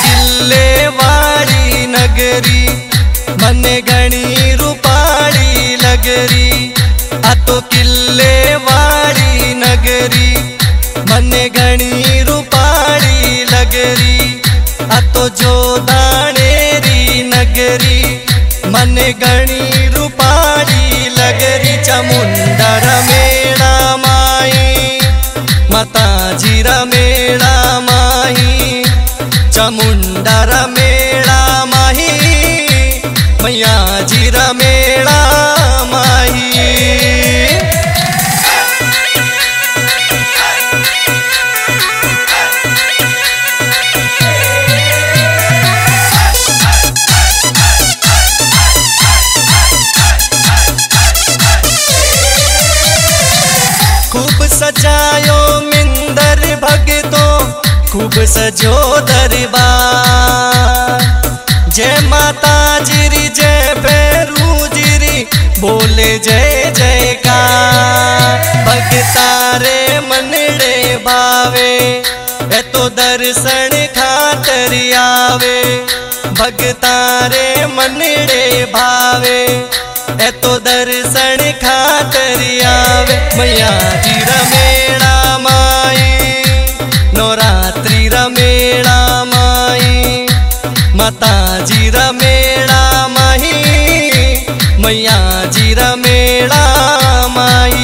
किल्ले वाली नगरी मने घणी रूपाड़ी लगरी। आ तो किल्ले वाली नगरी मने घणी रूपाड़ी लगरी। आ तो जोधानेरी नगरी मने घणी रूपाड़ी लगरी। चामुंडा मेड़ा माई माताजी मेड़ा माही चामुंडा मेड़ा माही मैया जी मेड़ा माही। खूब सजायो मिंदर भगतों खूब सजो दरबार। जय माता जीरी जय भैरू जीरी बोले जय जयकार। भगतारे मनड़े भावे ए तो दर्शन खातर आवे। भगतारे मनड़े भावे ए तो दर्शन खातर आवे। मैया जी मेड़ा माई नवरात्रि मेड़ा माई माता जी मेड़ा माही मैया जी मेड़ा माई।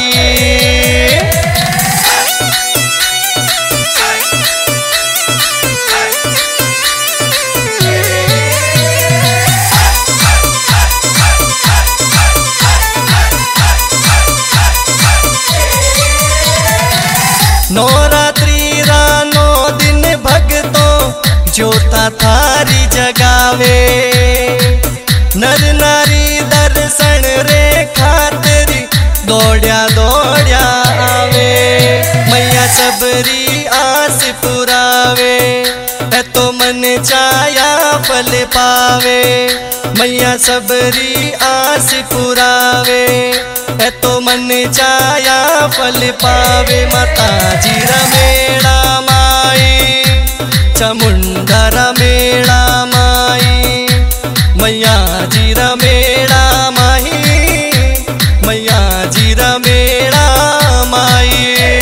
नवरात्रि रानो दिन भगतों जोता थारी जगावे। नर नारी दर्शन रे खातरी दौड़या दौड़या आवे। मैया सबरी आस पुरावे ए तो मन चाया फल पावे। मैया सबरी आस पुरावे ए तो मन चाया फल पावे। माता जी मेड़ा माई चामुंडा मेड़ा माई मैया जी मेड़ा माही मैया जी मेड़ा माई।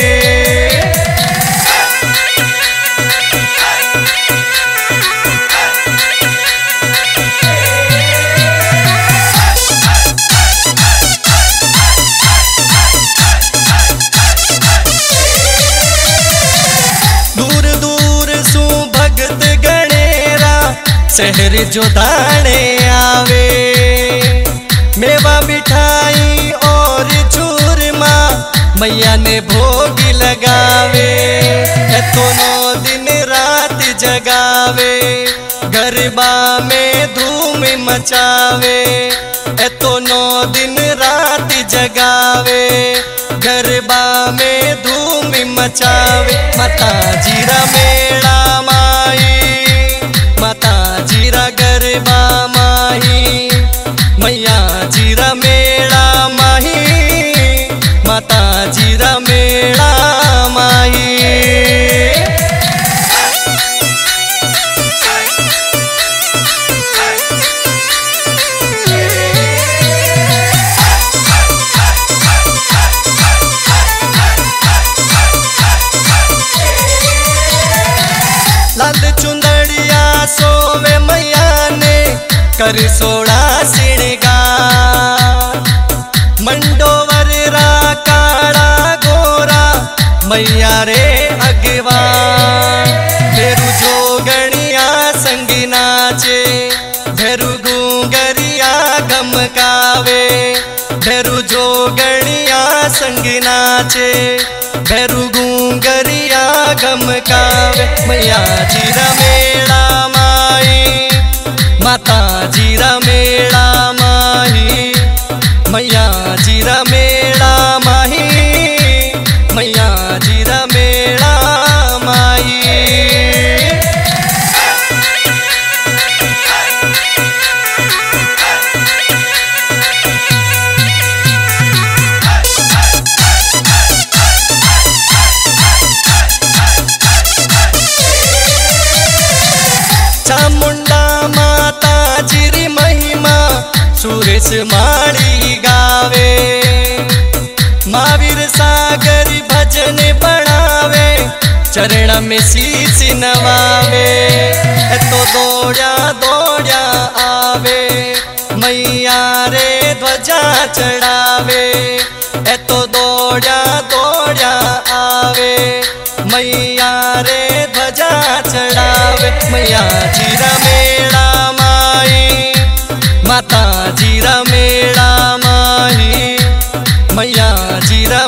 दूर दूर सू भगत गणेरा शहर जो दाने आवे। मेवा मिठाई और चूरमा मैया ने भोग लगावे। तो 9 दिन रात जगावे गरबा में धूम मचावे। तो 9 दिन रात जगावे गरबा में धूम मचावे। माता जी मेड़ा माई माता जी गरबा माही मैया जी मेड़ा माही माता जी मेड़ा माही। लाल चुंदड़िया सोवे मैया ने कर 16 श्रृंगार। मंडोवर रा काड़ा गोरा मैया रे अगवान। भेरू जोगणिया संग नाचे भेरू गूंगरिया गमकावे। भेरू जोगणिया संग नाचे भेरू गूंगरिया गमकावे। मैया जी मेड़ा माई माता जी मेड़ा माही मैया जी मेड़ा माही मैया जी मेड़ा माई। सुरेश माड़ी गावे। महावीर सागर भजन बढ़ावे, चरण में शीश नवावे। तो दौड़ा दौड़ा आवे, मैया रे ध्वजा चढ़ावे। तो दौड़ा दौड़ा आवे, मैया रे ध्वजा चढ़ावे। मैया जीरा मेड़ा माई, माता जीरा मेड़ा माही, मैया जीरा